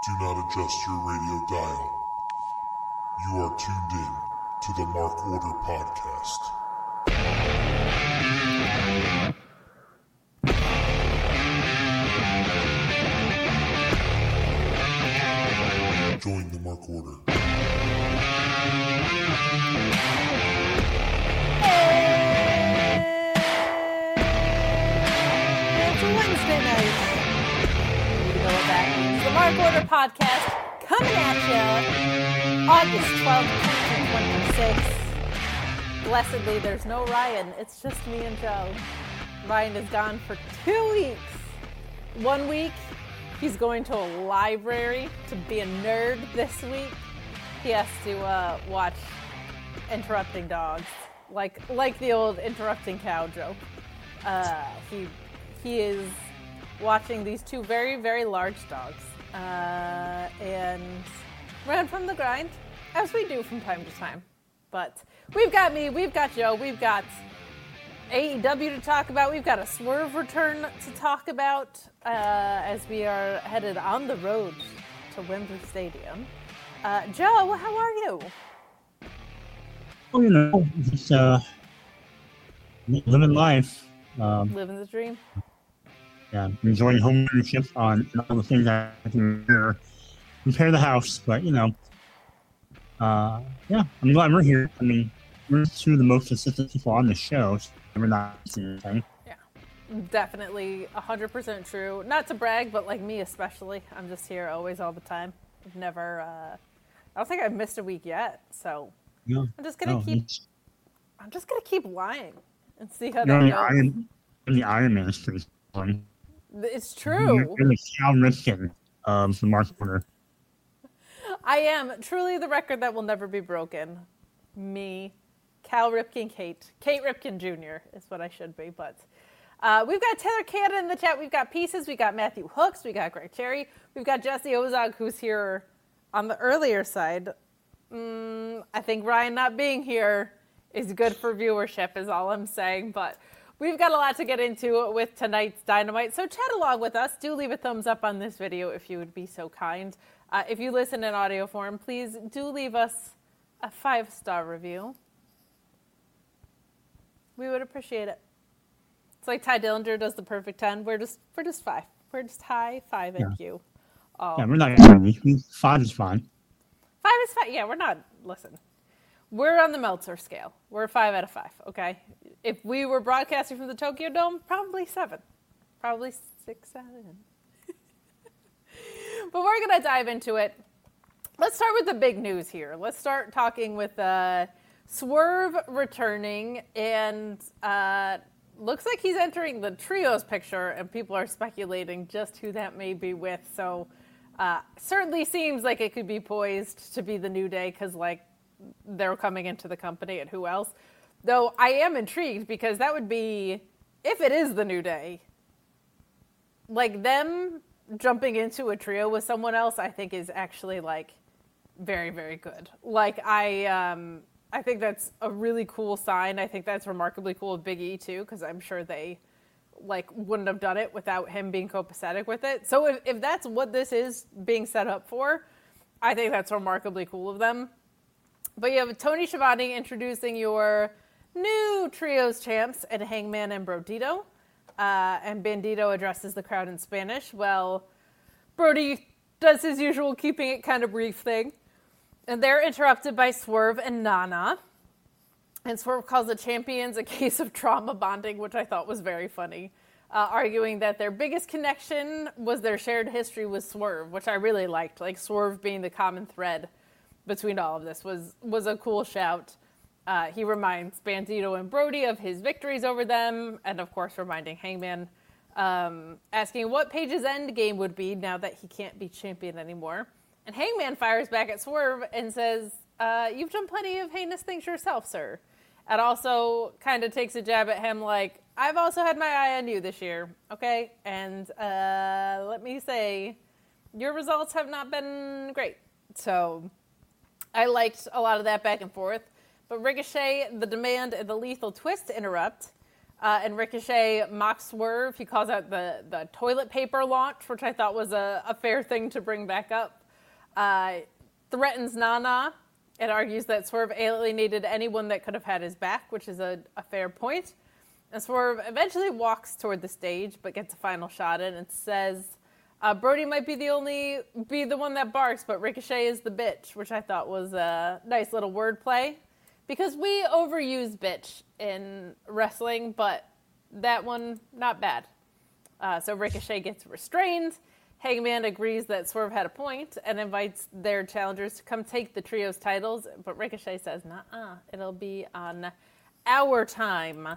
Do not adjust your radio dial. You are tuned in to the Mark Order Podcast. Join the Mark Order. It's a Wednesday night. You know what that means. The Mark Order Podcast coming at you August 12th, 2026. Blessedly, there's no Ryan. It's just me and Joe. Ryan is gone for 2 weeks. 1 week, he's going to a library to be a nerd this week. He has to watch Interrupting Dogs, like the old Interrupting Cow joke. He is watching these two very, very large dogs and ran from the grind, as we do from time to time. But we've got me, we've got Joe, we've got AEW to talk about, we've got a Swerve return to talk about as we are headed on the road to Wembley Stadium. Joe, how are you? Oh, you know, just living life. Living the dream. Yeah, enjoying home ownership on all the things I can repair the house. But, you know, yeah, I'm glad we're here. I mean, we're two of the most consistent people on the show. So we're not seeing anything. Yeah, definitely 100% true. Not to brag, but like me especially. I'm just here always, all the time. I've never, I don't think I've missed a week yet. So Yeah. I'm just gonna keep lying and see how You're that in goes. the Iron Man street. It's true. You're the Cal Ripken of the Mark Order. I am truly the record that will never be broken. Me, Cal Ripken, Kate Ripken Jr. is what I should be. But we've got Taylor Cannon in the chat. We've got Pieces. We got Matthew Hooks. We got Greg Cherry. We've got Jesse Ozog, who's here on the earlier side. I think Ryan not being here is good for viewership, is all I'm saying. But we've got a lot to get into with tonight's Dynamite. So chat along with us. Do leave a thumbs up on this video if you would be so kind. If you listen in audio form, please do leave us a 5-star review. We would appreciate it. It's like Ty Dillinger does the perfect 10. We're just 5. We're just high 5 and you. Yeah, we're not going to 5 is fine. 5 is fine. Yeah, we're not. Listen, we're on the Meltzer scale. We're a 5 out of 5, okay? If we were broadcasting from the Tokyo Dome, probably 7. Probably 6, 7. But we're going to dive into it. Let's start with the big news here. Let's start talking with Swerve returning, and looks like he's entering the trios picture, and people are speculating just who that may be with. So certainly seems like it could be poised to be the New Day, because like they're coming into the company, and who else? Though I am intrigued, because that would be, if it is the New Day, like them jumping into a trio with someone else, I think is actually like very, very good. Like I think that's a really cool sign. I think that's remarkably cool of Big E too, because I'm sure they like wouldn't have done it without him being copacetic with it. So if that's what this is being set up for, I think that's remarkably cool of them. But you have Tony Schiavone introducing your new trios champs and Hangman and Brodito. And Bandito addresses the crowd in Spanish. Well, Brody does his usual keeping it kind of brief thing. And they're interrupted by Swerve and Nana. And Swerve calls the champions a case of trauma bonding, which I thought was very funny. Arguing that their biggest connection was their shared history with Swerve, which I really liked. Like Swerve being the common thread between all of this was a cool shout. He reminds Bandito and Brody of his victories over them, and of course reminding Hangman, asking what Paige's end game would be now that he can't be champion anymore. And Hangman fires back at Swerve and says, you've done plenty of heinous things yourself, sir. And also kind of takes a jab at him like, I've also had my eye on you this year, okay? And let me say, your results have not been great. So I liked a lot of that back and forth. But Ricochet, the Demand, and the Lethal Twist interrupt. And Ricochet mocks Swerve. He calls out the toilet paper launch, which I thought was a fair thing to bring back up. Threatens Nana and argues that Swerve alienated anyone that could have had his back, which is a fair point. And Swerve eventually walks toward the stage, but gets a final shot in and says, Brody might be the one that barks, but Ricochet is the bitch, which I thought was a nice little wordplay. Because we overuse bitch in wrestling, but that one, not bad. So Ricochet gets restrained. Hangman agrees that Swerve had a point and invites their challengers to come take the trios titles. But Ricochet says, nuh-uh, it'll be on our time.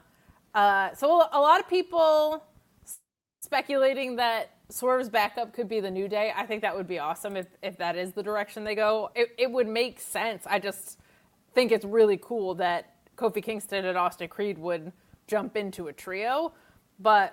So a lot of people speculating that Swerve's backup could be the New Day. I think that would be awesome if that is the direction they go. It would make sense. I just think it's really cool that Kofi Kingston and Austin Creed would jump into a trio. But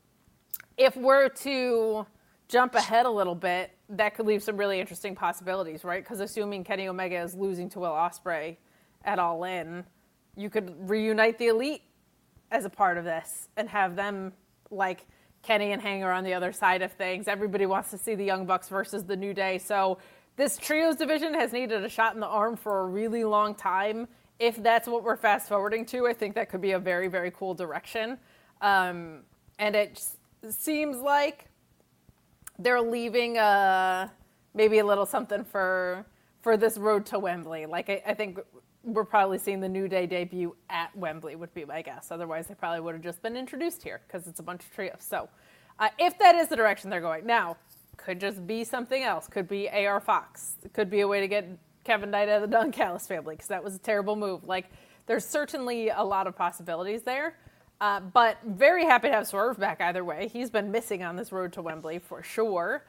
if we're to jump ahead a little bit, that could leave some really interesting possibilities, right? Because assuming Kenny Omega is losing to Will Ospreay at All In, you could reunite the Elite as a part of this and have them, like Kenny and Hanger on the other side of things. Everybody wants to see the Young Bucks versus the New Day. So this trios division has needed a shot in the arm for a really long time. If that's what we're fast forwarding to, I think that could be a very, very cool direction. And it seems like they're leaving maybe a little something for this road to Wembley. Like I think we're probably seeing the New Day debut at Wembley would be my guess. Otherwise, they probably would have just been introduced here because it's a bunch of trios. So if that is the direction they're going. Now, could just be something else. Could be AR Fox. It could be a way to get Kevin Knight out of the Don Callis family because that was a terrible move. Like, there's certainly a lot of possibilities there. But very happy to have Swerve back either way. He's been missing on this road to Wembley for sure.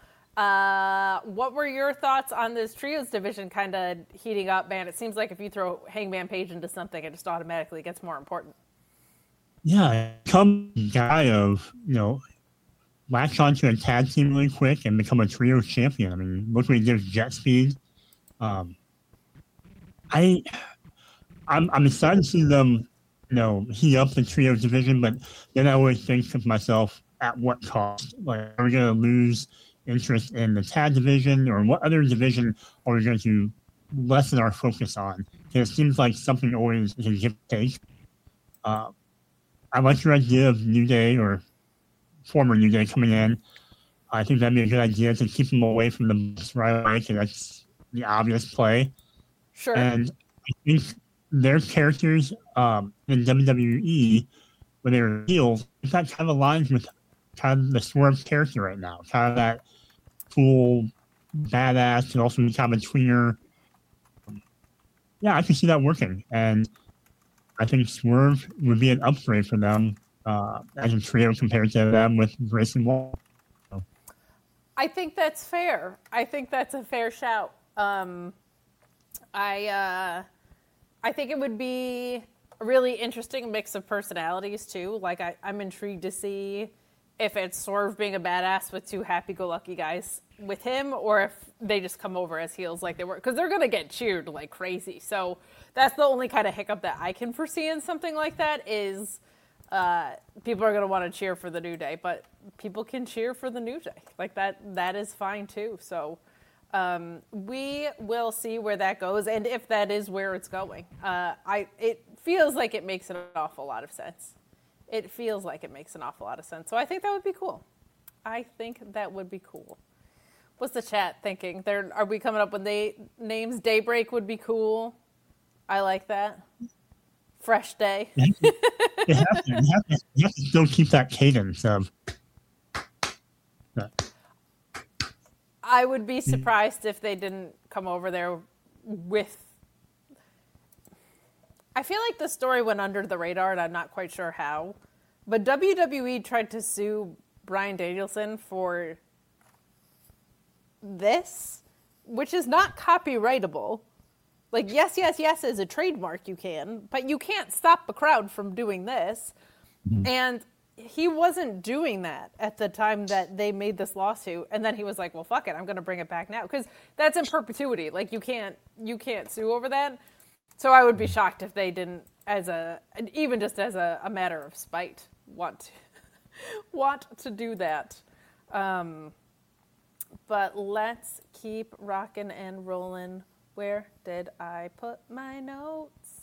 What were your thoughts on this trios division kind of heating up, man? It seems like if you throw Hangman Page into something, it just automatically gets more important. Yeah, come guy of, latch onto a tag team really quick and become a trio champion. I mean, look what he did with Jet Speed. I'm excited to see them, heat up the trio division, but then I always think to myself, at what cost? Like, are we going to lose interest in the tag division, or what other division are we going to lessen our focus on? Because it seems like something always is a give and take. I like your idea of New Day or former New Day coming in. I think that'd be a good idea to keep them away from the Bucks right away, because that's the obvious play. Sure. And I think their characters in WWE, when they were heels, that kind of aligns with kind of the Swerve character right now. Kind of that cool, badass, and also kind of a tweener. Yeah, I can see that working. And I think Swerve would be an upgrade for them as a trio compared to them with Grayson Waller. I think that's fair. I think that's a fair shout. I think it would be a really interesting mix of personalities too. Like I'm intrigued to see if it's Swerve being a badass with two happy-go-lucky guys with him, or if they just come over as heels like they were, because they're gonna get cheered like crazy. So that's the only kind of hiccup that I can foresee in something like that is people are gonna want to cheer for the New Day, but people can cheer for the New Day. Like that is fine too. So we will see where that goes, and if that is where it's going. It feels like it makes an awful lot of sense. It feels like it makes an awful lot of sense. So I think that would be cool. I think that would be cool. What's the chat thinking? Are we coming up with names? Daybreak would be cool. I like that. Fresh Day. You have to still keep that cadence of... I would be surprised if they didn't come over there with... I feel like the story went under the radar, and I'm not quite sure how. But WWE tried to sue Bryan Danielson for this, which is not copyrightable. Like, yes is a trademark, you can, but you can't stop the crowd from doing this. Mm-hmm. And he wasn't doing that at the time that they made this lawsuit. And then he was like, well, fuck it, I'm going to bring it back now. Because that's in perpetuity. Like, you can't sue over that. So I would be shocked if they didn't even just as a matter of spite, want to do that. But let's keep rocking and rolling. Where did I put my notes?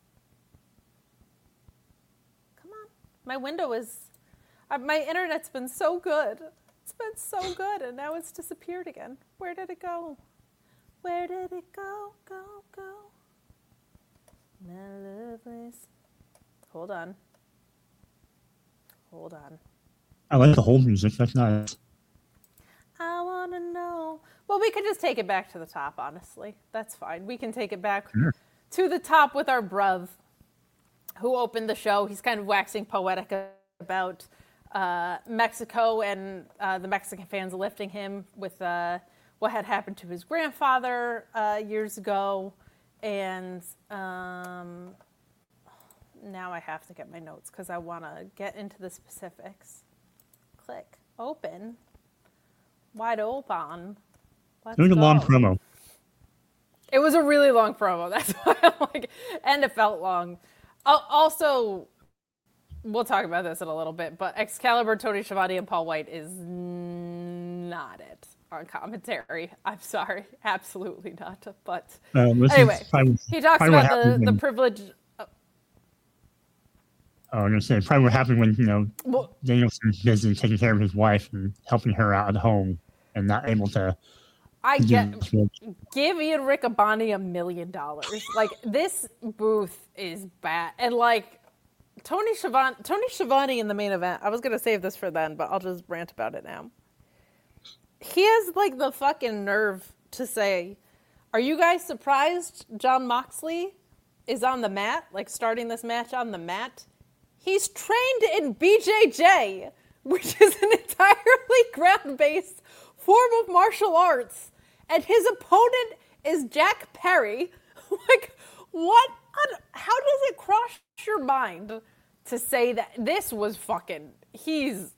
Come on. My window is... my internet's been so good. It's been so good, and now it's disappeared again. Where did it go? Where did it go? My lovelies. Hold on. I like the whole music. That's nice. I want to know. Well, we could just take it back to the top, honestly. That's fine. We can take it back to the top with our bruv who opened the show. He's kind of waxing poetic about Mexico and the Mexican fans lifting him with what had happened to his grandfather years ago. And now I have to get my notes because I want to get into the specifics. Click. Open. Wide open. Let's it was a long promo. It was a really long promo. That's why I'm like, and it felt long. Also, we'll talk about this in a little bit, but Excalibur, Tony Schiavone, and Paul White is not it on commentary. I'm sorry. Absolutely not. But anyway, he talks about the privilege. I'm going to say, probably what happened when, Danielson's busy taking care of his wife and helping her out at home and not able to. Give Ian Riccaboni $1 million. Like, this booth is bad. And, like, Tony Schiavone in the main event, I was going to save this for then, but I'll just rant about it now. He has, like, the fucking nerve to say, are you guys surprised Jon Moxley is on the mat? Like, starting this match on the mat? He's trained in BJJ, which is an entirely ground-based form of martial arts. And his opponent is Jack Perry. Like, what? How does it cross your mind to say that this was fucking... He's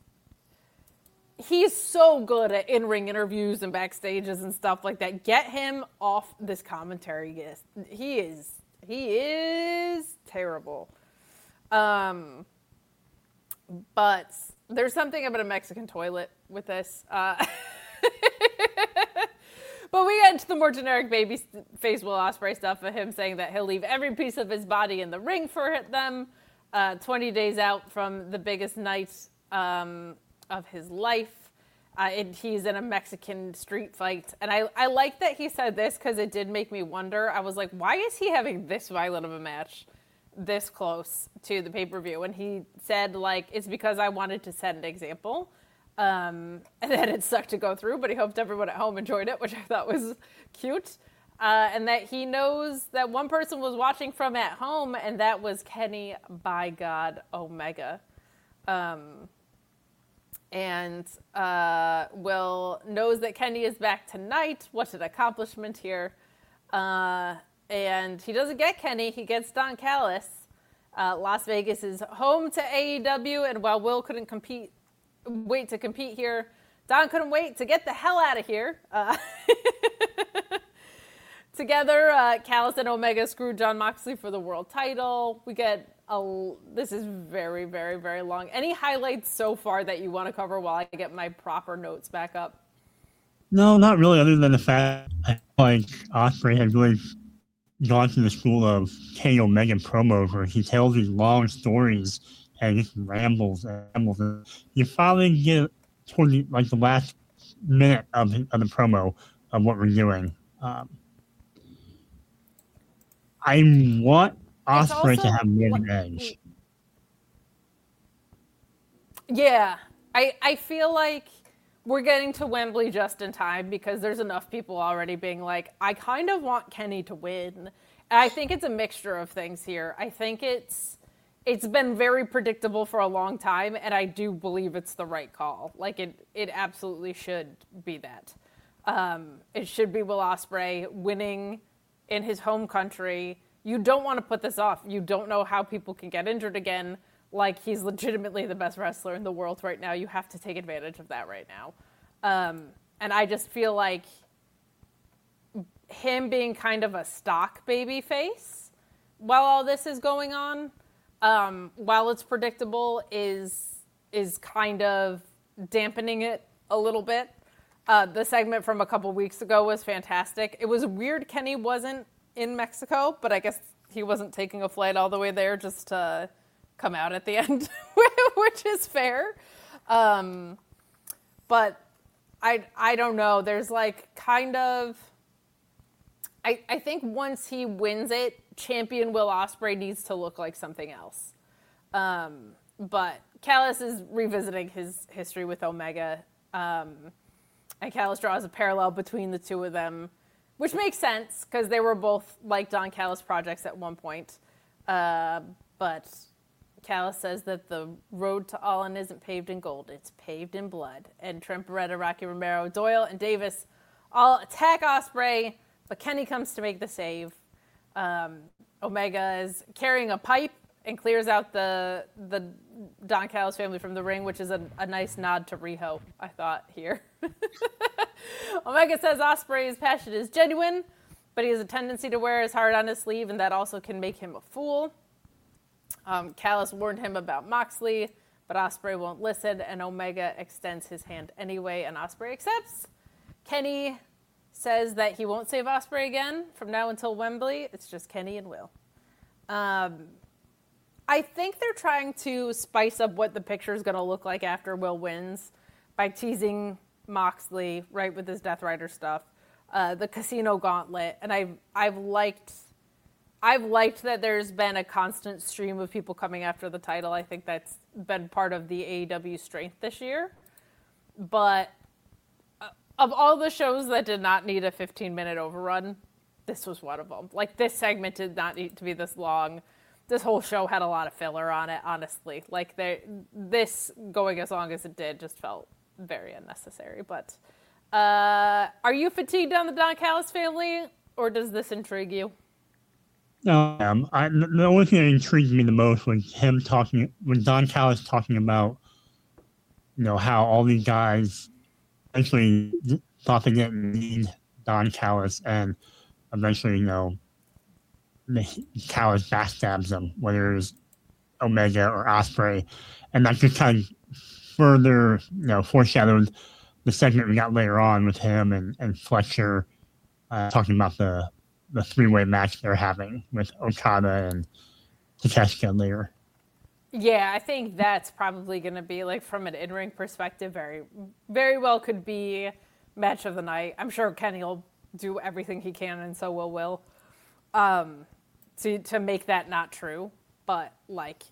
so good at in-ring interviews and backstages and stuff like that. Get him off this commentary guest. He is terrible. But there's something about a Mexican toilet with this. But we get into the more generic babyface Will Ospreay stuff of him saying that he'll leave every piece of his body in the ring for them. 20 days out from the biggest night of his life. He's in a Mexican street fight. And I like that he said this because it did make me wonder. I was like, why is he having this violent of a match this close to the pay-per-view? And he said, like, it's because I wanted to set an example. And then it sucked to go through, but he hoped everyone at home enjoyed it, which I thought was cute. And that he knows that one person was watching from at home, and that was Kenny by God Omega. And Will knows that Kenny is back tonight. What an accomplishment here. And he doesn't get Kenny, he gets Don Callis. Las Vegas is home to AEW, and while Will couldn't wait to compete here, Don couldn't wait to get the hell out of here. Together, Callis and Omega screwed Jon Moxley for the world title. We get this is very, very, very long. Any highlights so far that you want to cover while I get my proper notes back up? No, not really, other than the fact I feel like Ospreay had really gone to the school of Kenny Omega promos where he tells these long stories and just rambles and rambles. And you finally get toward the last minute of the promo of what we're doing. I want Ospreay to have more of an edge. Yeah, I feel like we're getting to Wembley just in time because there's enough people already being like, I kind of want Kenny to win. And I think it's a mixture of things here. I think it's been very predictable for a long time, and I do believe it's the right call. Like, it absolutely should be that. It should be Will Ospreay winning in his home country. You don't want to put this off. You don't know how people can get injured again. Like, he's legitimately the best wrestler in the world right now. You have to take advantage of that right now. And I just feel like him being kind of a stock baby face while all this is going on, while it's predictable, is kind of dampening it a little bit. The segment from a couple weeks ago was fantastic. It was weird Kenny wasn't in Mexico, but I guess he wasn't taking a flight all the way there just to come out at the end, which is fair. But I don't know. There's like kind of... I think once he wins it, champion Will Ospreay needs to look like something else. But Callis is revisiting his history with Omega. And Callis draws a parallel between the two of them, which makes sense because they were both like Don Callis projects at one point. But Callis says that the road to All-In isn't paved in gold, it's paved in blood. And Trent Beretta, Rocky Romero, Doyle, and Davis all attack Ospreay, but Kenny comes to make the save. Omega is carrying a pipe and clears out the Don Callis family from the ring, which is a nice nod to Riho, I thought, here. Omega says Ospreay's passion is genuine, but he has a tendency to wear his heart on his sleeve, and that also can make him a fool. Callis warned him about Moxley, but Ospreay won't listen, and Omega extends his hand anyway, and Ospreay accepts. Kenny says that he won't save Ospreay again from now until Wembley. It's just Kenny and Will. I think they're trying to spice up what the picture is going to look like after Will wins by teasing Moxley, right, with his Death Rider stuff, the Casino Gauntlet, and I've liked that there's been a constant stream of people coming after the title. I think that's been part of the AEW strength this year. But of all the shows that did not need a 15-minute overrun, this was one of them. Like, this segment did not need to be this long. This whole show had a lot of filler on it, honestly. Like, this going as long as it did just felt very unnecessary. But are you fatigued on the Don Callis family, or does this intrigue you? No, the only thing that intrigued me the most was when Don Callis talking about, how all these guys eventually thought they didn't need Don Callis, and eventually, Callis backstabs them, whether it was Omega or Ospreay, and that just kind of further, foreshadowed the segment we got later on with him and Fletcher talking about the three-way match they're having with Okada and Takeshita later. Yeah, I think that's probably going to be, like, from an in-ring perspective, very, very well could be match of the night. I'm sure Kenny will do everything he can, and so will Will, to make that not true. But, like,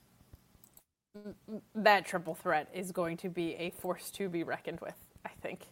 that triple threat is going to be a force to be reckoned with, I think.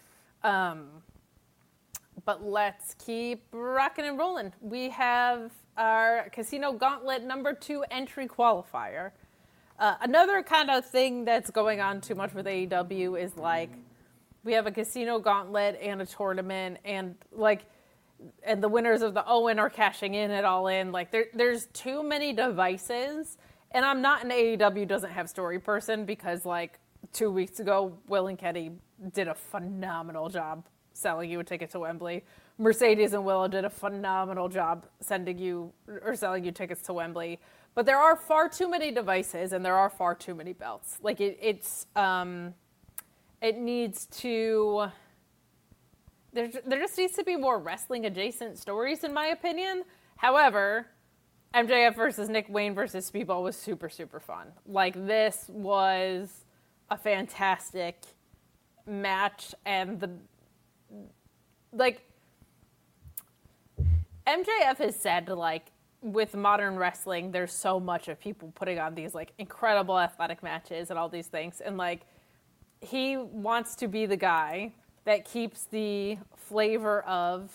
But let's keep rocking and rolling. We have our Casino Gauntlet number 2 entry qualifier. Another kind of thing that's going on too much with AEW is, like, we have a Casino Gauntlet and a tournament, and the winners of the Owen are cashing in at All In. Like, there's too many devices, and I'm not an AEW doesn't have story person because, like, 2 weeks ago, Will and Kenny did a phenomenal job selling you a ticket to Wembley. Mercedes and Willow did a phenomenal job selling you tickets to Wembley. But there are far too many devices and there are far too many belts. Like it needs to. There just needs to be more wrestling adjacent stories, in my opinion. However, MJF versus Nick Wayne versus Speedball was super, super fun. Like, this was a fantastic match, and MJF has said, like, with modern wrestling, there's so much of people putting on these, like, incredible athletic matches and all these things. And, like, he wants to be the guy that keeps the flavor of,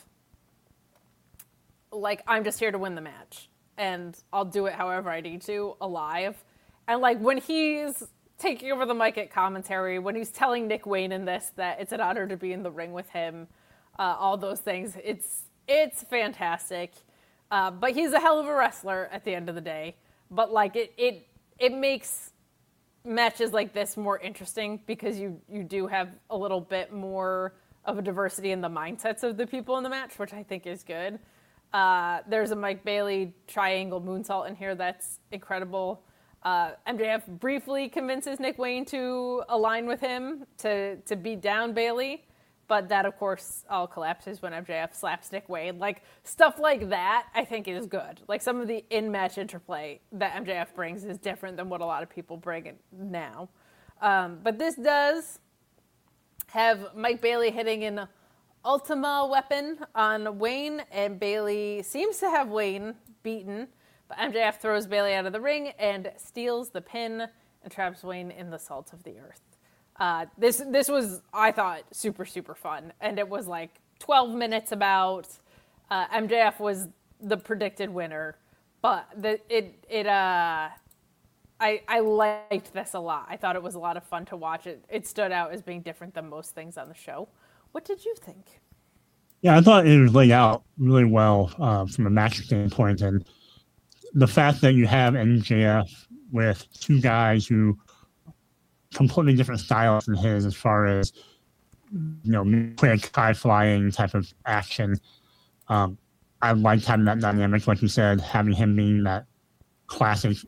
like, I'm just here to win the match. And I'll do it however I need to, alive. And, like, when he's taking over the mic at commentary, when he's telling Nick Wayne in this that it's an honor to be in the ring with him, all those things, it's fantastic. But he's a hell of a wrestler at the end of the day. But, like, it makes matches like this more interesting because you do have a little bit more of a diversity in the mindsets of the people in the match, which I think is good. There's a Mike Bailey triangle moonsault in here that's incredible. MJF briefly convinces Nick Wayne to align with him to beat down Bailey, but that, of course, all collapses when MJF slaps Nick Wayne. Like, stuff like that, I think, is good. Like, some of the in-match interplay that MJF brings is different than what a lot of people bring now. But this does have Mike Bailey hitting an Ultima weapon on Wayne, and Bailey seems to have Wayne beaten. But MJF throws Bailey out of the ring and steals the pin and traps Wayne in the salt of the earth. This was, I thought, super, super fun. And it was like 12 minutes about. MJF was the predicted winner. But I liked this a lot. I thought it was a lot of fun to watch. It stood out as being different than most things on the show. What did you think? Yeah, I thought it was laid out really well from a match standpoint. And the fact that you have MJF with two guys who completely different styles than his as far as, quick, high-flying type of action. I liked having that dynamic, like you said, having him being that classic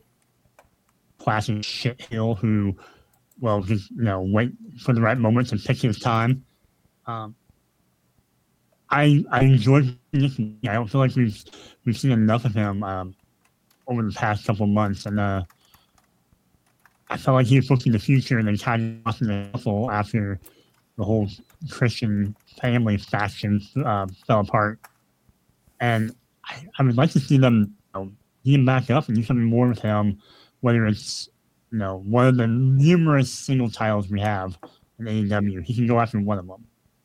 shit heel who will just, wait for the right moment to pick his time. I enjoyed Nick. I don't feel like we've seen enough of him over the past couple of months, and I felt like he was looking the future, and then kind of lost in the shuffle after the whole Christian family faction fell apart. And I would like to see them get him back up and do something more with him, whether it's one of the numerous single titles we have in AEW. He can go after one of them.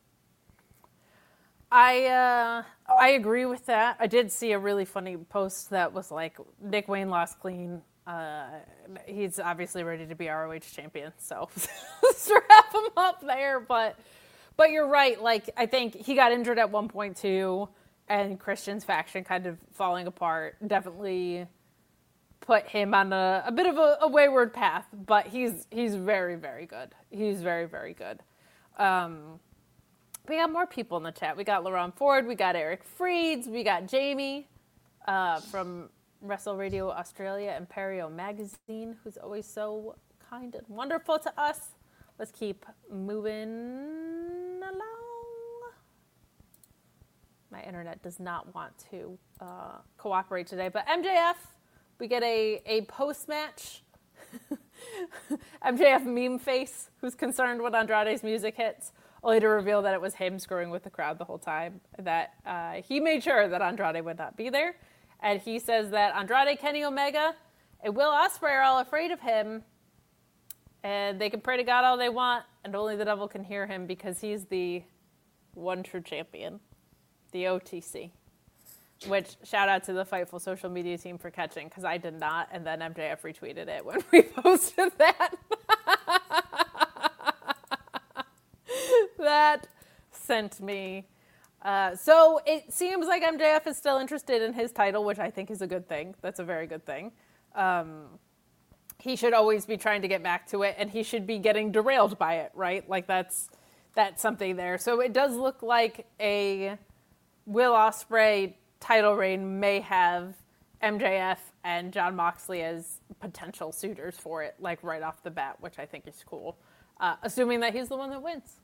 I agree with that. I did see a really funny post that was like, Nick Wayne lost clean. He's obviously ready to be ROH champion, so strap him up there. But you're right. Like, I think he got injured at one point too, and Christian's faction kind of falling apart definitely put him on a bit of a wayward path. But he's very, very good. He's very, very good. We got more people in the chat. We got Laurent Ford. We got Eric Freeds. We got Jamie from Wrestle Radio Australia and Perio Magazine, who's always so kind and wonderful to us. Let's keep moving along. My internet does not want to cooperate today. But MJF, we get a post-match. MJF meme face, who's concerned when Andrade's music hits, only to reveal that it was him screwing with the crowd the whole time, that he made sure that Andrade would not be there. And he says that Andrade, Kenny Omega, and Will Ospreay are all afraid of him, and they can pray to God all they want, and only the devil can hear him because he's the one true champion, the OTC. Which, shout out to the Fightful social media team for catching, because I did not, and then MJF retweeted it when we posted that. That sent me. So it seems like MJF is still interested in his title, which I think is a good thing. That's a very good thing. He should always be trying to get back to it, and he should be getting derailed by it, right? Like that's something there. So it does look like a Will Ospreay title reign may have MJF and Jon Moxley as potential suitors for it, like right off the bat, which I think is cool. Assuming that he's the one that wins.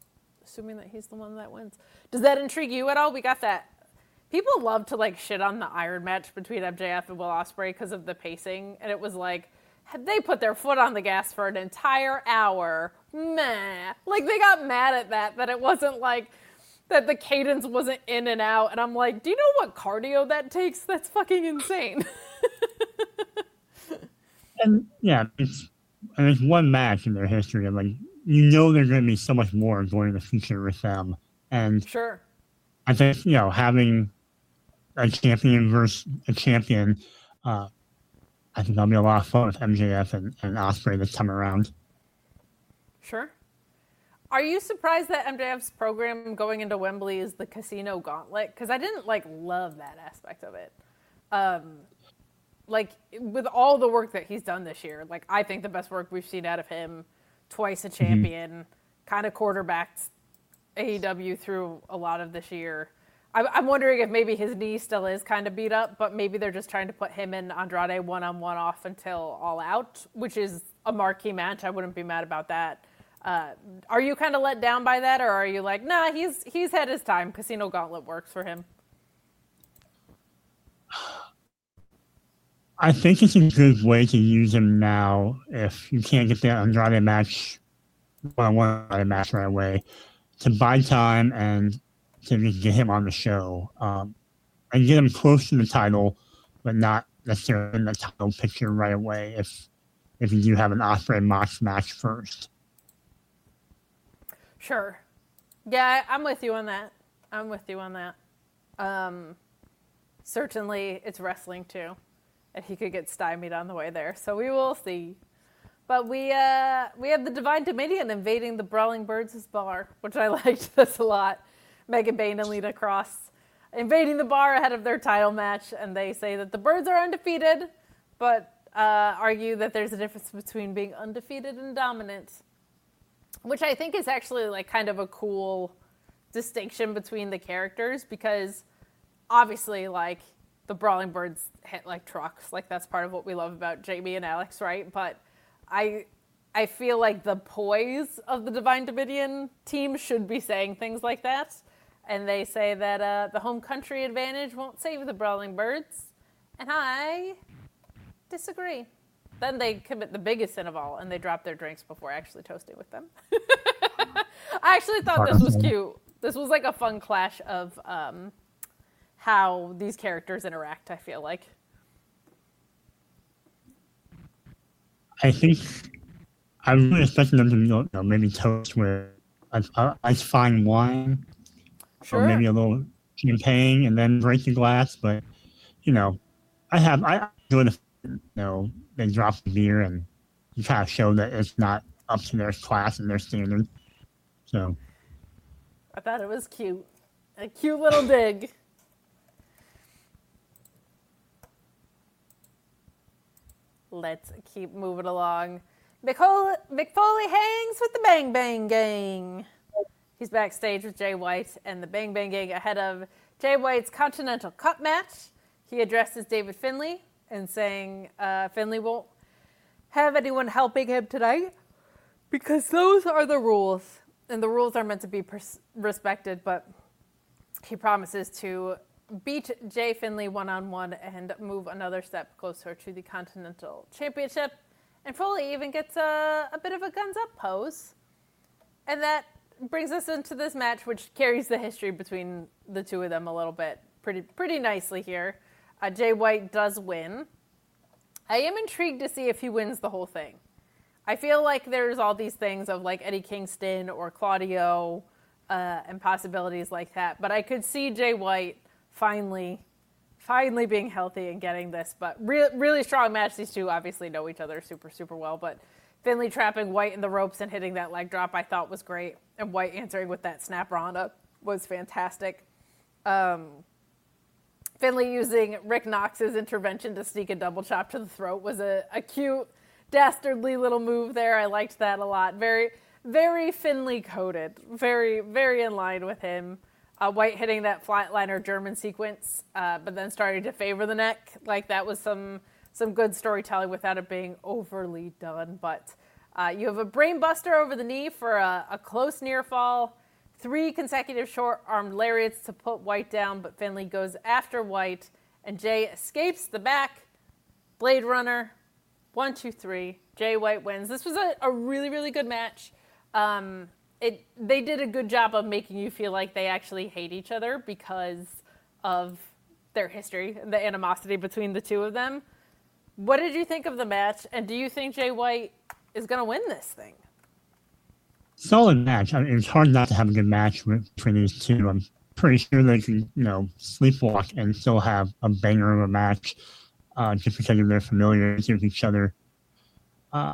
Does that intrigue you at all? We got that. People love to like shit on the Iron match between MJF and Will Ospreay because of the pacing, and it was like, had they put their foot on the gas for an entire hour, meh. Like they got mad at that it wasn't like that the cadence wasn't in and out, and I'm like, do you know what cardio that takes? That's fucking insane. And yeah, it's one match in their history, and like, there's going to be so much more going in the future with them. And sure, I think, having a champion versus a champion, I think that'll be a lot of fun with MJF and Ospreay this time around. Sure. Are you surprised that MJF's program going into Wembley is the Casino Gauntlet? Because I didn't love that aspect of it. With all the work that he's done this year, I think the best work we've seen out of him, twice a champion, kind of quarterbacked AEW through a lot of this year. I'm wondering if maybe his knee still is kind of beat up, but maybe they're just trying to put him and Andrade one-on-one off until All Out, which is a marquee match. I wouldn't be mad about that. Are you kind of let down by that, or are you like, nah, he's had his time. Casino Gauntlet works for him. I think it's a good way to use him now if you can't get the Andrade match, one-on-one match right away, to buy time and to just get him on the show and get him close to the title, but not necessarily in the title picture right away if you do have an Ospreay Mox match first. Sure. Yeah, I'm with you on that. Certainly, it's wrestling too, and he could get stymied on the way there. So we will see. But we have the Divine Dominion invading the Brawling Birds' bar, which I liked this a lot. Megan Bayne and Lita Cross invading the bar ahead of their title match, and they say that the Birds are undefeated, but argue that there's a difference between being undefeated and dominant, which I think is actually like kind of a cool distinction between the characters, because obviously like the Brawling Birds hit like trucks, like that's part of what we love about Jamie and Alex, right? But I feel like the poise of the Divine Dominion team should be saying things like that. And they say that the home country advantage won't save the Brawling Birds. And I disagree. Then they commit the biggest sin of all, and they drop their drinks before actually toasting with them. I actually thought this was cute. This was like a fun clash of how these characters interact, I feel like. I think I really expected them to maybe toast with ice fine wine. Sure. Or maybe a little champagne and then break the glass. But, I enjoy they drop the beer and you kind of show that it's not up to their class and their standard. So I thought it was cute. A cute little dig. Let's keep moving along. Mick Foley hangs with the Bang Bang Gang. He's backstage with Jay White and the Bang Bang Gang ahead of Jay White's Continental Cup match. He addresses David Finlay and saying Finlay won't have anyone helping him tonight because those are the rules. And the rules are meant to be respected, but he promises to beat Jay Finlay one-on-one and move another step closer to the Continental Championship. And Foley even gets a bit of a guns up pose. And that brings us into this match, which carries the history between the two of them a little bit pretty nicely here. Jay White does win. I am intrigued to see if he wins the whole thing. I feel like there's all these things of like Eddie Kingston or Claudio and possibilities like that. But I could see Jay White finally being healthy and getting this. But really strong match. These two obviously know each other super, super well. But Finlay trapping White in the ropes and hitting that leg drop I thought was great. And White answering with that snap Ronda was fantastic. Finlay using Rick Knox's intervention to sneak a double chop to the throat was a cute, dastardly little move there. I liked that a lot. Very, very Finlay coded. Very, very in line with him. White hitting that flatliner German sequence, but then starting to favor the neck. Like that was some good storytelling without it being overly done. But you have a brain buster over the knee for a close near fall. 3 consecutive short-armed lariats to put White down, but Finlay goes after White, and Jay escapes the back. Blade Runner, 1, 2, 3. Jay White wins. This was a really, really good match. They did a good job of making you feel like they actually hate each other because of their history and the animosity between the two of them. What did you think of the match, and do you think Jay White is going to win this thing? Solid match. I mean, it's hard not to have a good match between these two. I'm pretty sure they can, sleepwalk and still have a banger of a match just because of their familiarity with each other. I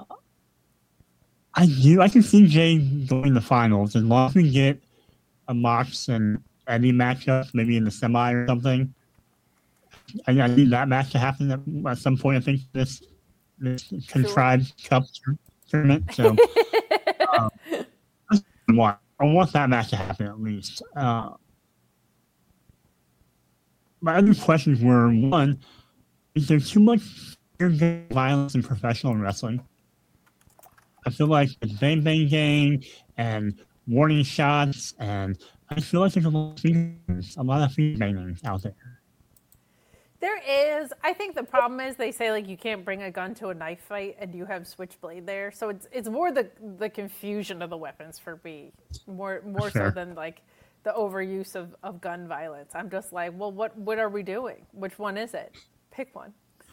can see Jay going to the finals as long as we get a Mox and Eddie matchup, maybe in the semi or something. I need that match to happen at some point. I think this contrived cup tournament. So. I want that match to happen at least. my other questions were, one, is there too much violence in professional wrestling? I feel like the bang bang gang and warning shots, and I feel like there's a lot of finger banging out there. There is. I think the problem is they say like you can't bring a gun to a knife fight, and you have Switchblade there, so it's more the confusion of the weapons for me, more so than like the overuse of gun violence. I'm just like, well, what are we doing? Which one is it? Pick one.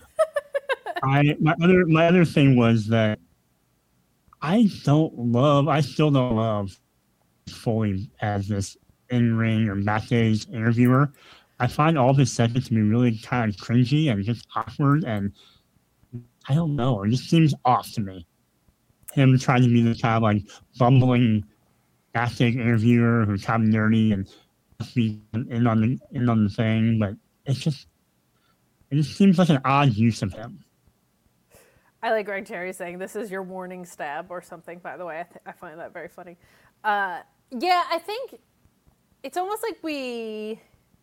My other thing was that I still don't love Foley as this in-ring or backstage interviewer. I find all of his segments to be really kind of cringy and just awkward, and I don't know, it just seems off to me. Him trying to be this kind of like bumbling backstage interviewer who's kind of nerdy and be in on the thing, but it just seems like an odd use of him. I like Greg Cherry saying this is your warning stab or something. By the way, I find that very funny. Yeah, I think it's almost like we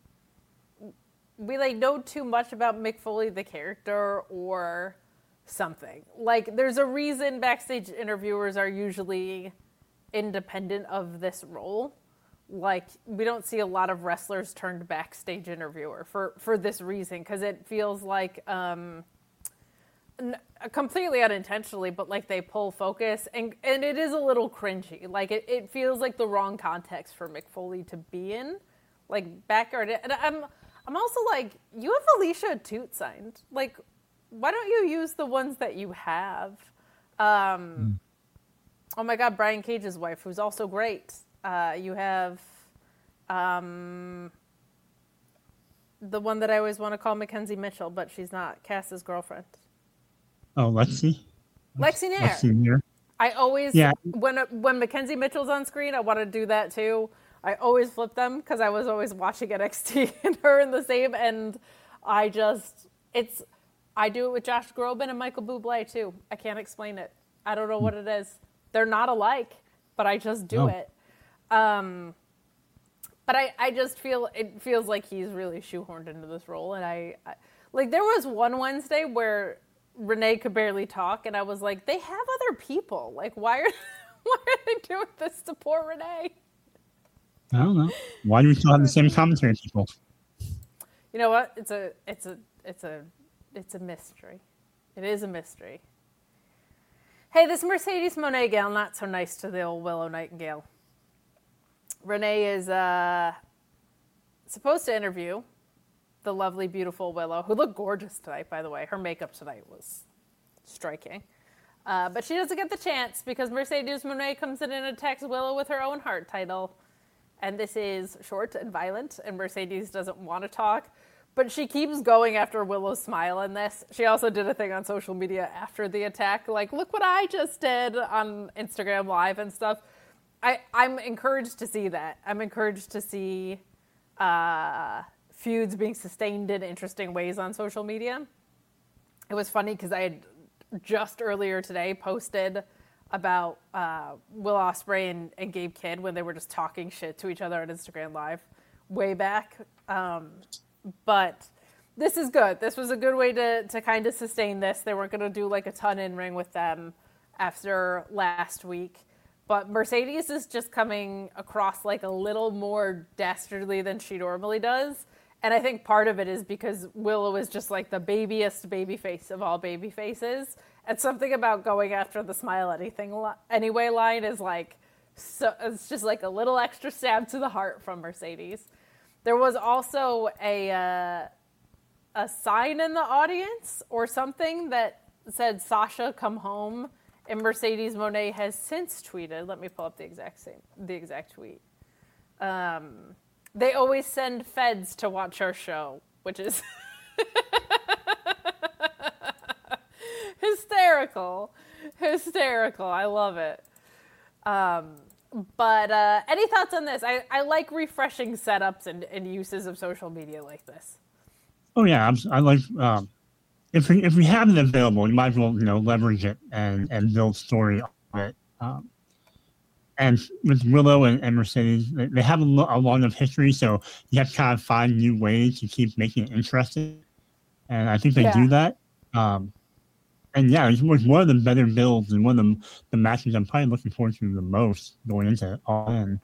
like know too much about Mick Foley the character or something. Like there's a reason backstage interviewers are usually independent of this role. Like we don't see a lot of wrestlers turned backstage interviewer for this reason, because it feels like completely unintentionally, but like they pull focus, and it is a little cringy. Like it feels like the wrong context for Mick Foley to be in, like backyard. And I'm also like, you have Alicia Toot signed. Like, why don't you use the ones that you have? Oh my God, Brian Cage's wife, who's also great. You have the one that I always want to call Mackenzie Mitchell, but she's not, Cass's girlfriend. Oh, Lexi Nair. I always, when Mackenzie Mitchell's on screen, I want to do that too. I always flip them because I was always watching NXT and her in the same, and I do it with Josh Groban and Michael Bublé too. I can't explain it. I don't know what it is. They're not alike, but I just do it. But I just it feels like he's really shoehorned into this role, and I like there was one Wednesday where Renee could barely talk, and I was like, they have other people. Like, why are they doing this to poor Renee? I don't know. Why do we still have the same commentary people? You know what? It's a mystery. It is a mystery. Hey, this Mercedes Moné gal not so nice to the old Willow Nightingale. Renee is supposed to interview the lovely, beautiful Willow, who looked gorgeous tonight, by the way. Her makeup tonight was striking. But she doesn't get the chance because Mercedes Moné comes in and attacks Willow with her own Heart title. And this is short and violent, and Mercedes doesn't want to talk. But she keeps going after Willow's smile in this. She also did a thing on social media after the attack, like, look what I just did on Instagram Live and stuff. I'm encouraged to see that. I'm encouraged to see feuds being sustained in interesting ways on social media. It was funny because I had just earlier today posted about Will Ospreay and Gabe Kidd when they were just talking shit to each other on Instagram Live way back. But this is good. This was a good way to kind of sustain this. They weren't going to do like a ton in ring with them after last week. But Mercedes is just coming across like a little more dastardly than she normally does. And I think part of it is because Willow is just like the babyest babyface of all baby faces. And something about going after the smile anything anyway line is like, so it's just like a little extra stab to the heart from Mercedes. There was also a sign in the audience or something that said, Sasha, come home. And Mercedes Moné has since tweeted, let me pull up the exact tweet. They always send feds to watch our show, which is hysterical. I love it. But any thoughts on this? I like refreshing setups and uses of social media like this. Oh yeah, I like if we have it available, you might as well leverage it and build story on it. And with Willow and Mercedes, they have a long of history, so you have to kind of find new ways to keep making it interesting. And I think they do that. And yeah, it was one of the better builds and one of the matches I'm probably looking forward to the most going into All In.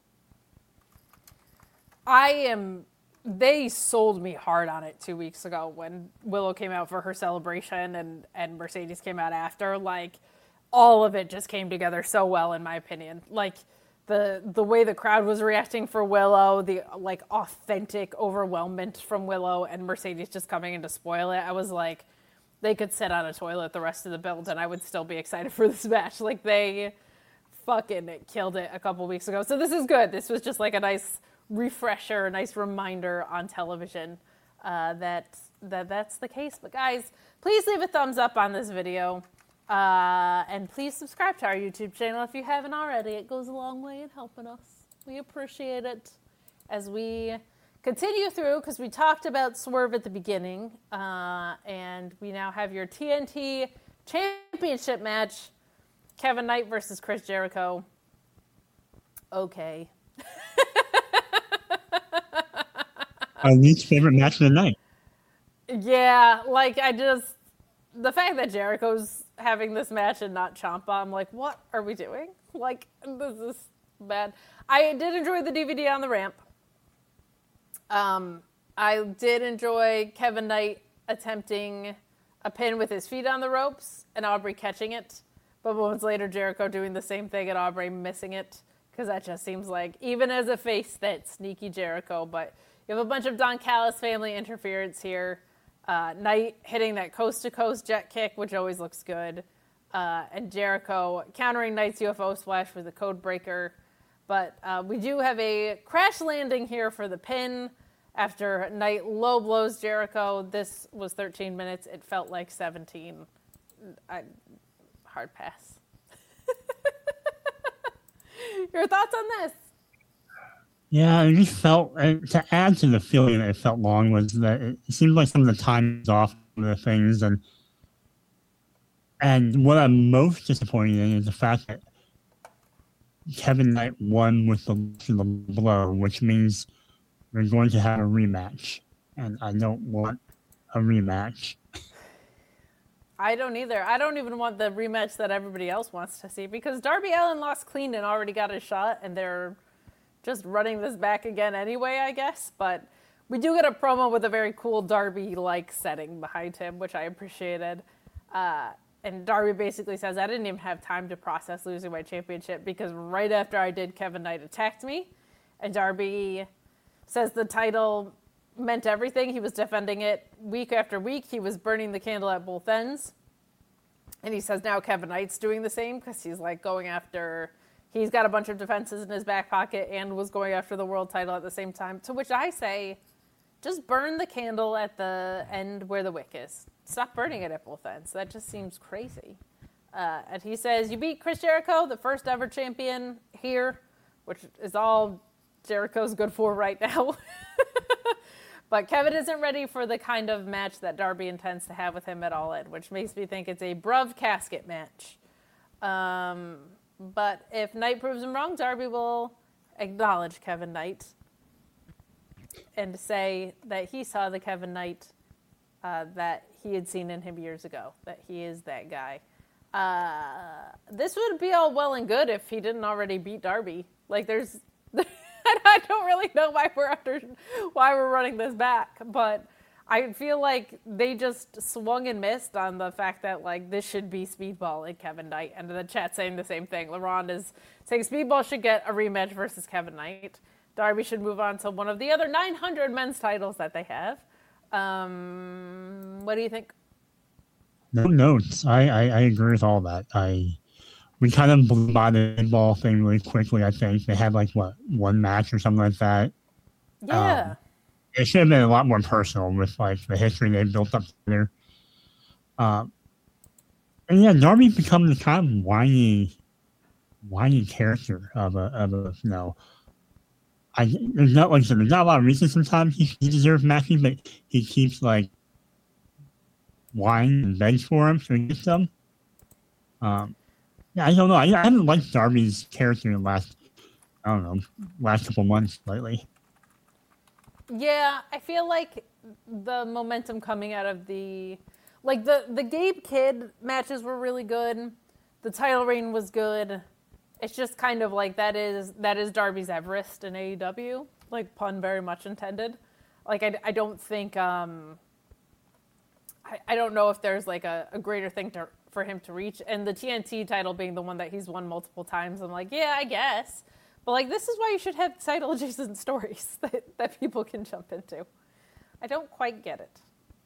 They sold me hard on it 2 weeks ago when Willow came out for her celebration and Mercedes came out after. Like, all of it just came together so well, in my opinion. Like, the way the crowd was reacting for Willow, the like authentic overwhelmment from Willow, and Mercedes just coming in to spoil it. I was like, they could sit on a toilet the rest of the build and I would still be excited for this match. Like, they fucking killed it a couple weeks ago. So this is good. This was just like a nice refresher, a nice reminder on television that's the case. But guys, please leave a thumbs up on this video. And please subscribe to our YouTube channel if you haven't already. It goes a long way in helping us. We appreciate it as we continue through, because we talked about Swerve at the beginning, and we now have your TNT Championship match, Kevin Knight versus Chris Jericho. Okay. My least favorite match of the night. Yeah, like, the fact that Jericho's having this match and not Ciampa, I'm like, what are we doing? Like, this is bad. I did enjoy the DVD on the ramp. I did enjoy Kevin Knight attempting a pin with his feet on the ropes and Aubrey catching it, but moments later Jericho doing the same thing and Aubrey missing it, because that just seems like, even as a face, that sneaky Jericho. But you have a bunch of Don Callis family interference here. Knight hitting that coast-to-coast jet kick, which always looks good. And Jericho countering Knight's UFO splash with a code breaker. But we do have a crash landing here for the pin after Knight low blows Jericho. This was 13 minutes. It felt like 17. Hard pass. Your thoughts on this? Yeah, it just felt, to add to the feeling that it felt long, was that it seemed like some of the time was off of the things. And what I'm most disappointed in is the fact that Kevin Knight won with the blow, which means we're going to have a rematch. And I don't want a rematch. I don't either. I don't even want the rematch that everybody else wants to see, because Darby Allin lost clean and already got a shot, and they're just running this back again anyway, I guess. But we do get a promo with a very cool Darby-like setting behind him, which I appreciated. And Darby basically says, I didn't even have time to process losing my championship, because right after I did, Kevin Knight attacked me. And Darby says the title meant everything. He was defending it week after week. He was burning the candle at both ends. And he says now Kevin Knight's doing the same, because he's like going after... He's got a bunch of defenses in his back pocket and was going after the world title at the same time. To which I say, just burn the candle at the end where the wick is. Stop burning it at both ends. That just seems crazy. And he says, you beat Chris Jericho, the first ever champion here, which is all Jericho's good for right now. But Kevin isn't ready for the kind of match that Darby intends to have with him at All In, which makes me think it's a Bruv casket match. But if Knight proves him wrong, Darby will acknowledge Kevin Knight and say that he saw the Kevin Knight that he had seen in him years ago, that he is that guy. This would be all well and good if he didn't already beat Darby. Like, there's... I don't really know why we're running this back, but I feel like they just swung and missed on the fact that, like, this should be Speedball and Kevin Knight, and the chat saying the same thing. LaRon is saying Speedball should get a rematch versus Kevin Knight. Darby should move on to one of the other 900 men's titles that they have. What do you think? No notes. I agree with all that. We kind of blew by the Speedball thing really quickly, I think. They had, like, one match or something like that. Yeah. It should have been a lot more personal with, like, the history they built up there. And yeah, Darby become the kind of whiny character of a you know. There's not a lot of reasons sometimes he deserves matches, but he keeps, like, whining and begs for him, so he gets them. Yeah, I don't know. I haven't liked Darby's character in the last I don't know, last couple months lately. Yeah, I feel like the momentum coming out of the Gabe Kidd matches were really good. The title reign was good. It's just kind of like that is Darby's Everest in AEW. Like, pun very much intended. Like, I don't think I don't know if there's like a greater thing for him to reach. And the TNT title being the one that he's won multiple times, I'm like, yeah, I guess. But like, this is why you should have title adjacent stories that people can jump into. I don't quite get it.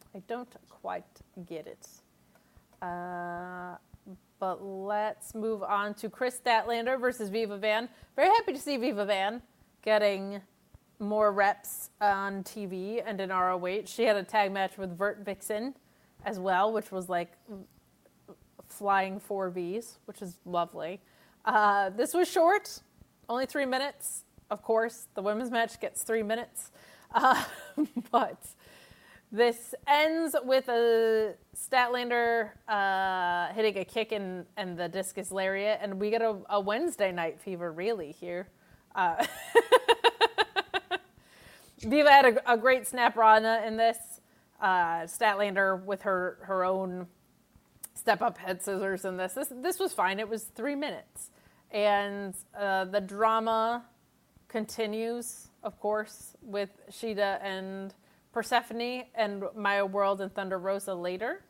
But let's move on to Chris Statlander versus Viva Van. Very happy to see Viva Van getting more reps on TV and in ROH. She had a tag match with Vert Vixen as well, which was like flying 4Vs, which is lovely. This was short, only 3 minutes. Of course, the women's match gets 3 minutes. But this ends with a Statlander hitting a kick and the discus lariat, and we get a Wednesday night fever really here. Viva had a great snap rana in this. Statlander with her own step-up head scissors in this. This was fine. It was 3 minutes. And the drama continues, of course, with Shida and Persephone and Maya World and Thunder Rosa later.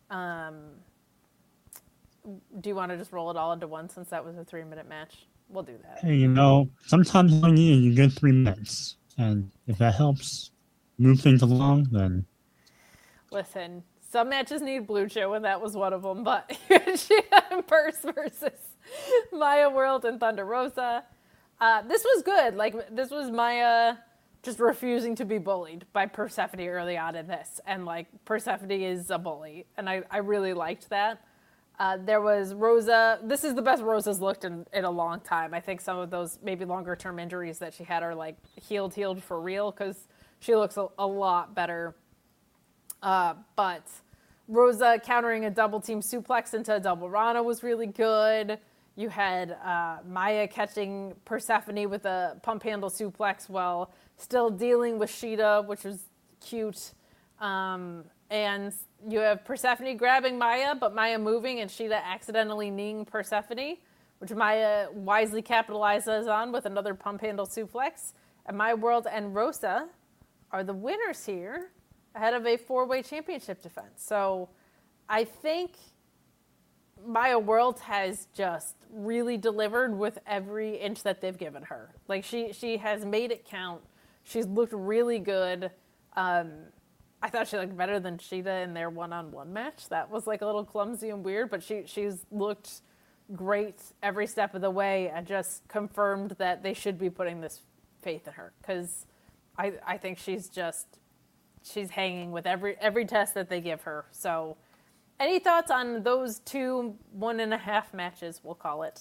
Do you want to just roll it all into one since that was a 3-minute match? We'll do that. Hey, you know, sometimes all you need is a good 3 minutes. And if that helps move things along, then... Listen, some matches need Blue Chew, and that was one of them. But Shida and Purse versus Maya World and Thunder Rosa. This was good. Like, this was Maya just refusing to be bullied by Persephone early on in this. And, like, Persephone is a bully. And I really liked that. There was Rosa. This is the best Rosa's looked in a long time. I think some of those maybe longer term injuries that she had are like healed for real because she looks a lot better. But Rosa countering a double team suplex into a double Rana was really good. You had Maya catching Persephone with a pump handle suplex while still dealing with Shida, which was cute. And you have Persephone grabbing Maya, but Maya moving and Shida accidentally kneeing Persephone, which Maya wisely capitalizes on with another pump handle suplex. And Maya World and Rosa are the winners here ahead of a 4-way championship defense. So I think Maya World has just really delivered with every inch that they've given her. Like, she has made it count. She's looked really good. I thought she looked better than Shida in their one-on-one match. That was like a little clumsy and weird, but she's looked great every step of the way and just confirmed that they should be putting this faith in her because I think she's hanging with every test that they give her. So any thoughts on those 2 1.5 matches, we'll call it?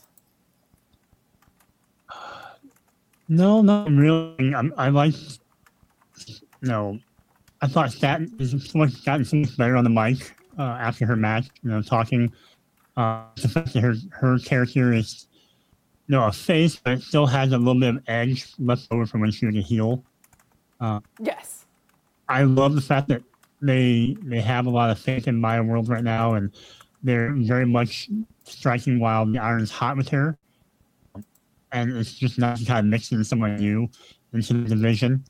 No, not really. I like, I thought Staten gotten so much better on the mic after her match, talking. The fact that her character is, a face, but it still has a little bit of edge left over from when she was a heel. Yes. I love the fact that they have a lot of faith in Maya World right now, and they're very much striking while the iron's hot with her. And it's just not kind of mixing someone new into the division.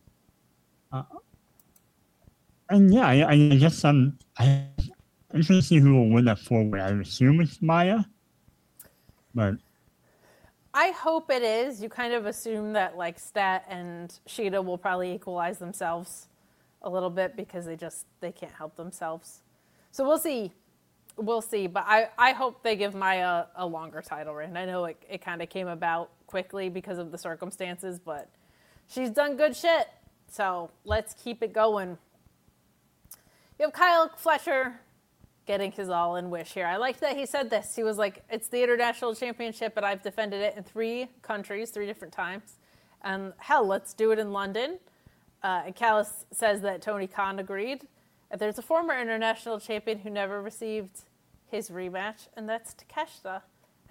And yeah, I guess I'm interested to see who will win that 4-way. I assume it's Maya, but I hope it is. You kind of assume that like Stat and Shida will probably equalize themselves a little bit because they can't help themselves. So we'll see. But I hope they give Maya a longer title reign. I know it kind of came about quickly because of the circumstances, but she's done good shit. So let's keep it going. You have Kyle Fletcher getting his all-in wish here. I liked that he said this. He was like, it's the International Championship, but I've defended it in 3 countries, 3 different times. And hell, let's do it in London. And Callis says that Tony Khan agreed. And there's a former international champion who never received his rematch, and that's Takeshita.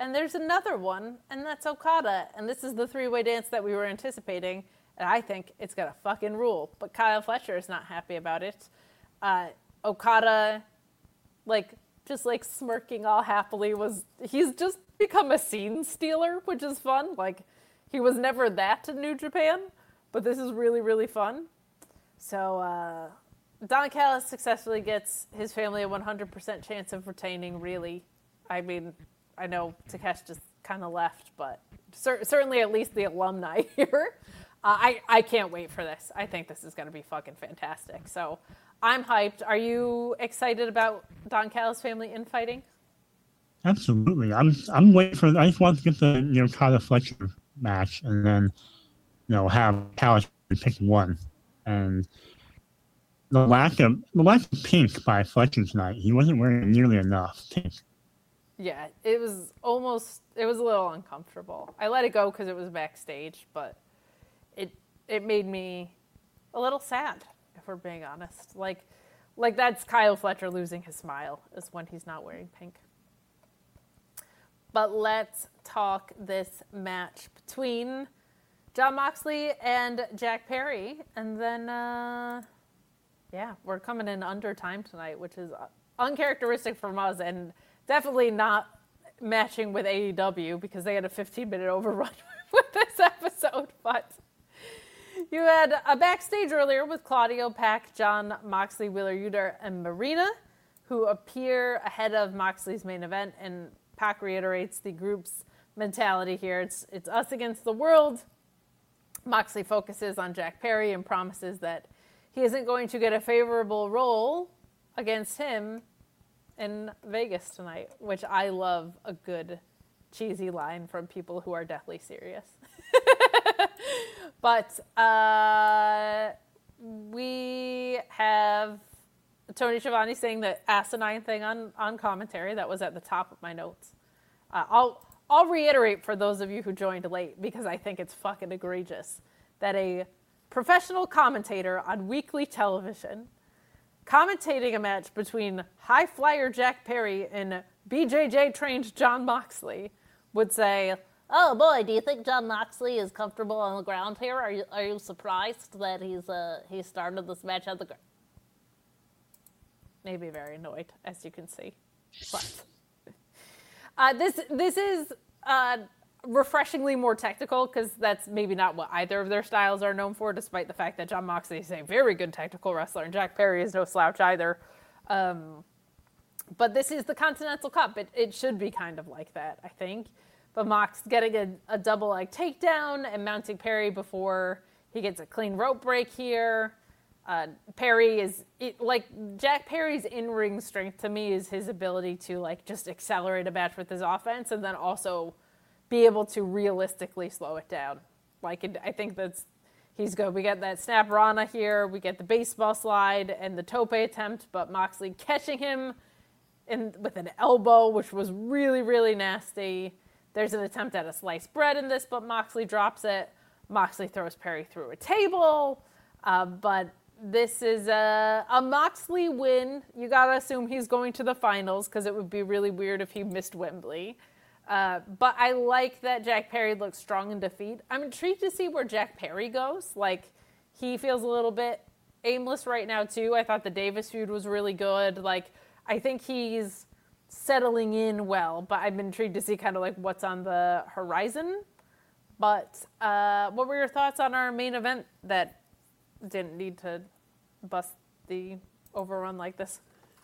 And there's another one, and that's Okada. And this is the three-way dance that we were anticipating. And I think it's going to fucking rule. But Kyle Fletcher is not happy about it. Okada, just smirking all happily he's just become a scene stealer, which is fun. He was never that in New Japan, but this is really, really fun. So, Don Callis successfully gets his family a 100% chance of retaining, really. I mean, I know Takesh just kind of left, but certainly at least the alumni here. I can't wait for this. I think this is going to be fucking fantastic. So I'm hyped. Are you excited about Don Callis family infighting? Absolutely. I'm waiting for. I just want to get the Okada Fletcher match, and then have Callis pick one. And the lack of pink by Fletcher tonight, he wasn't wearing nearly enough pink. Yeah, it was a little uncomfortable. I let it go because it was backstage, but it made me a little sad, if we're being honest. Like that's Kyle Fletcher losing his smile is when he's not wearing pink. But let's talk this match between Jon Moxley and Jack Perry. And then, we're coming in under time tonight, which is uncharacteristic from us and definitely not matching with AEW because they had a 15-minute overrun with this episode. But you had a backstage earlier with Claudio, Pac, Jon, Moxley, Wheeler Yuta, and Marina, who appear ahead of Moxley's main event. And Pac reiterates the group's mentality here. It's us against the world. Moxley focuses on Jack Perry and promises that he isn't going to get a favorable role against him in Vegas tonight, which I love a good cheesy line from people who are deathly serious. But we have Tony Schiavone saying the asinine thing on commentary that was at the top of my notes. I'll reiterate for those of you who joined late because I think it's fucking egregious that a professional commentator on weekly television commentating a match between high flyer Jack Perry and BJJ trained Jon Moxley would say, "Oh boy, do you think Jon Moxley is comfortable on the ground here? Are you surprised that he started this match at the ground?" Maybe very annoyed, as you can see. But this is refreshingly more technical because that's maybe not what either of their styles are known for, despite the fact that Jon Moxley is a very good technical wrestler and Jack Perry is no slouch either. But this is the Continental Cup. It should be kind of like that, I think. But Mox getting a double leg takedown and mounting Perry before he gets a clean rope break here. Jack Perry's in-ring strength to me is his ability to just accelerate a match with his offense and then also be able to realistically slow it down. I think that's he's good. We get that snap Rana here. We get the baseball slide and the tope attempt, but Moxley catching him with an elbow, which was really, really nasty. There's an attempt at a sliced bread in this, but Moxley drops it. Moxley throws Perry through a table, but this is a Moxley win. You gotta assume he's going to the finals because it would be really weird if he missed Wembley. But I like that Jack Perry looks strong in defeat. I'm intrigued to see where Jack Perry goes. He feels a little bit aimless right now, too. I thought the Davis feud was really good. I think he's settling in well, but I'm intrigued to see kind of what's on the horizon. But what were your thoughts on our main event that didn't need to bust the overrun like this?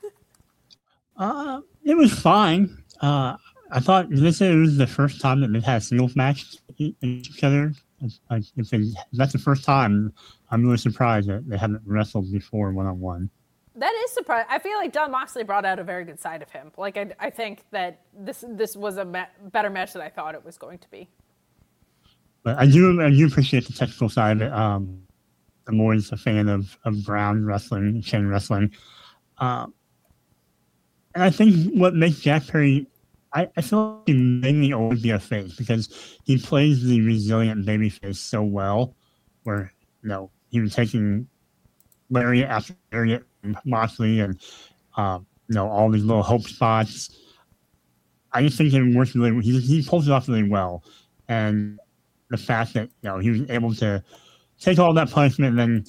It was fine. I thought this was the first time that they've had a singles match together. If that's the first time, I'm really surprised that they haven't wrestled before one-on-one. That is surprising. I feel like Jon Moxley brought out a very good side of him. I think that this was a better match than I thought it was going to be. But I do appreciate the technical side of it. I'm always a fan of Brown wrestling, chain wrestling. And I think what makes Jack Perry, I feel like he may always be a face because he plays the resilient babyface so well, where he was taking lariat after lariat from Moxley and all these little hope spots. I just think it works really. He pulls it off really well, and the fact that he was able to take all that punishment and then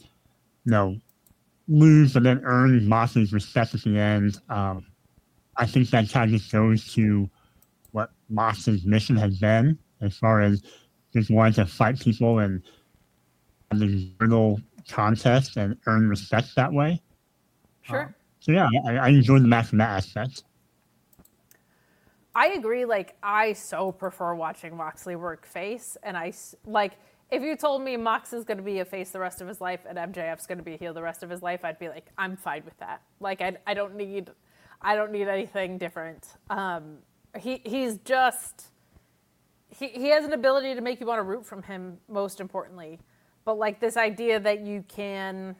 lose but then earn Moxley's respect at the end. I think that kind of just goes to what Moxley's mission has been as far as just wanting to fight people and have this brutal contest and earn respect that way. Sure. So yeah, I enjoyed the match from that aspect. I agree. Like, I so prefer watching Moxley work face, and if you told me Mox is going to be a face the rest of his life and MJF's going to be a heel the rest of his life, I'd be like, I'm fine with that. Like, I don't need anything different. He's just he has an ability to make you want to root from him, most importantly. But like this idea that you can,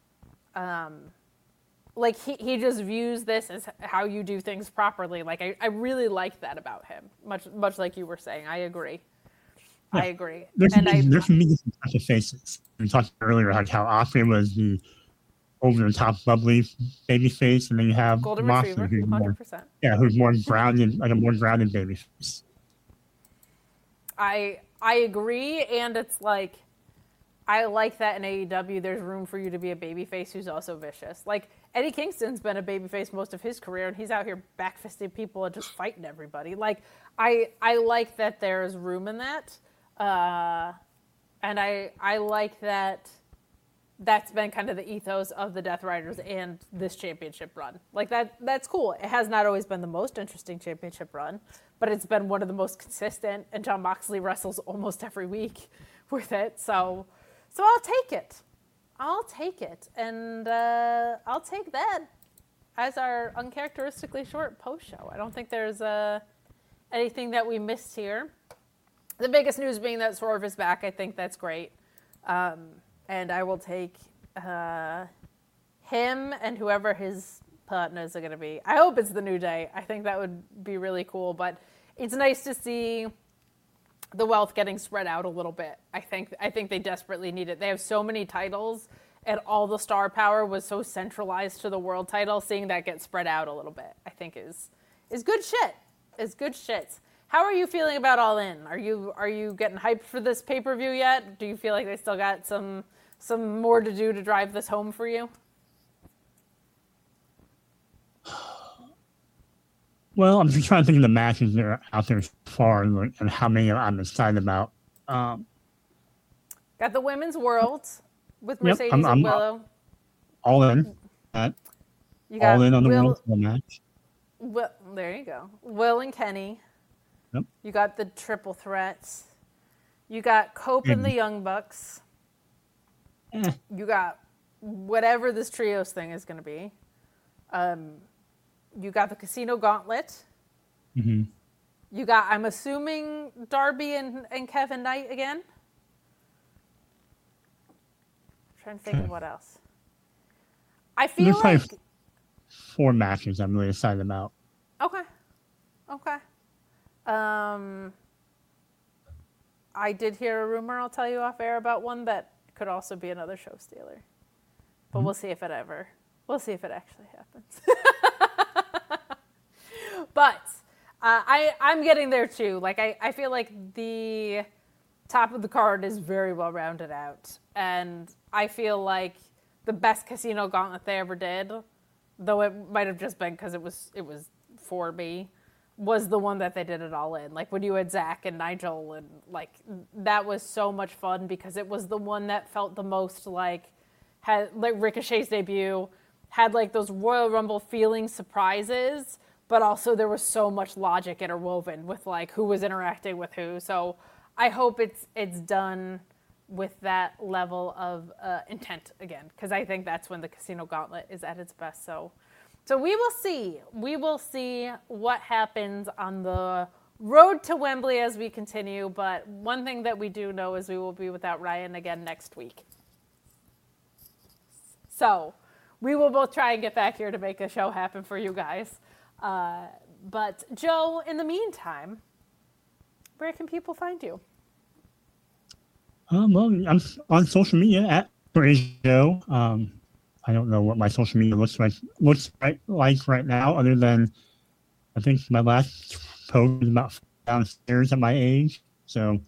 he just views this as how you do things properly. Like I really like that about him. Much like you were saying, I agree. Yeah. I agree. There can be different types of faces. We talked earlier about how Osprey was the over-the-top bubbly baby face, and then you have Golden Moxley, Retriever, 100%. Who's more grounded, like a more grounded baby face. I agree, and it's like I like that in AEW. There's room for you to be a babyface who's also vicious. Like Eddie Kingston's been a babyface most of his career, and he's out here backfisting people and just fighting everybody. Like I like that there's room in that, and I like that. That's been kind of the ethos of the Death Riders and this championship run. Like that's cool. It has not always been the most interesting championship run, but it's been one of the most consistent, and Jon Moxley wrestles almost every week with it. So I'll take it. And I'll take that as our uncharacteristically short post show. I don't think there's anything that we missed here. The biggest news being that Swerve is back. I think that's great. And I will take him and whoever his partners are going to be. I hope it's the New Day. I think that would be really cool. But it's nice to see the wealth getting spread out a little bit. I think they desperately need it. They have so many titles, and all the star power was so centralized to the world title. Seeing that get spread out a little bit, I think is good shit. Is good shit. How are you feeling about All In? Are you getting hyped for this pay-per-view yet? Do you feel like they still got some more to do to drive this home for you? Well, I'm just trying to think of the matches that are out there so far and how many I'm excited about. Got the Women's World with Mercedes and Willow. All in. You got all in on the Women's World match. Well, there you go. Will and Kenny. Yep. You got the triple threats. You got Cope and the Young Bucks. You got whatever this trios thing is going to be. You got the Casino Gauntlet. Mm-hmm. You got, I'm assuming, Darby and Kevin Knight again. I'm trying to think of what else. I feel like 4 matches I'm really excited about. Okay. I did hear a rumor, I'll tell you off air, about one that could also be another show stealer. But we'll see if it actually happens. But I'm getting there too. Like I feel like the top of the card is very well rounded out. And I feel like the best Casino Gauntlet they ever did, though it might have just been because it was for me, was the one that they did it All In. Like when you had Zach and Nigel, and like that was so much fun because it was the one that felt the most had Ricochet's debut, had like those Royal Rumble feeling surprises, but also there was so much logic interwoven with like who was interacting with who. So I hope it's done with that level of intent again, because I think that's when the Casino Gauntlet is at its best. So we will see. We will see what happens on the road to Wembley as we continue. But one thing that we do know is we will be without Ryan again next week. So we will both try and get back here to make a show happen for you guys. But Joe, in the meantime, where can people find you? Well, I'm on social media at Joe. I don't know what my social media looks like right now, other than I think my last post about downstairs at my age. So,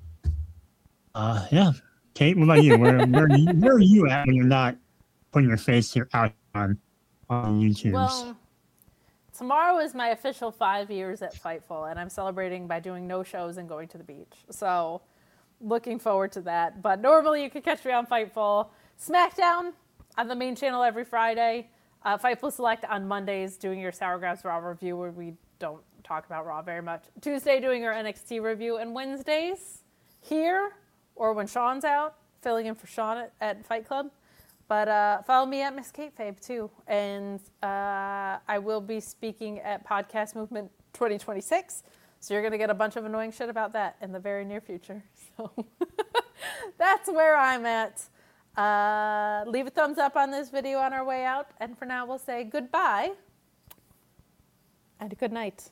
yeah. Kate, what about you? Where are you at when you're not putting your face here out on YouTube? Well, tomorrow is my official 5 years at Fightful, and I'm celebrating by doing no shows and going to the beach. So, looking forward to that. But normally you can catch me on Fightful. SmackDown on the main channel every Friday. Fightful Select on Mondays, doing your Sour Grabs Raw review, where we don't talk about Raw very much. Tuesday, doing our NXT review. And Wednesdays, here, or when Sean's out, filling in for Sean at Fight Club. But follow me at Miss Kate Fabe, too. And I will be speaking at Podcast Movement 2026. So you're going to get a bunch of annoying shit about that in the very near future. So that's where I'm at. Leave a thumbs up on this video on our way out. And for now, we'll say goodbye and good night.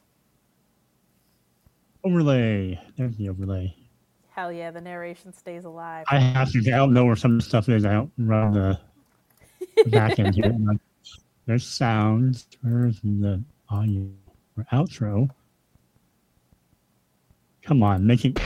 Overlay. There's the overlay. Hell yeah, the narration stays alive. I have to. I don't know where some stuff is. I don't run the back end here. There's sounds. Where's the audio or outro? Come on, make it.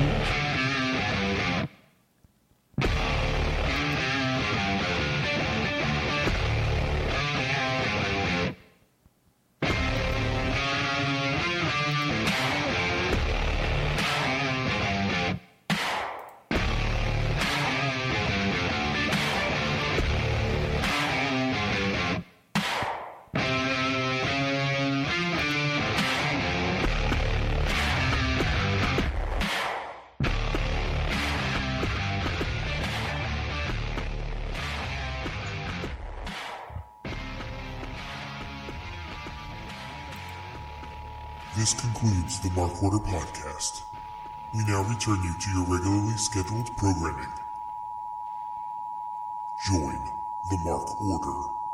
This concludes the Mark Order podcast. We now return you to your regularly scheduled programming. Join the Mark Order.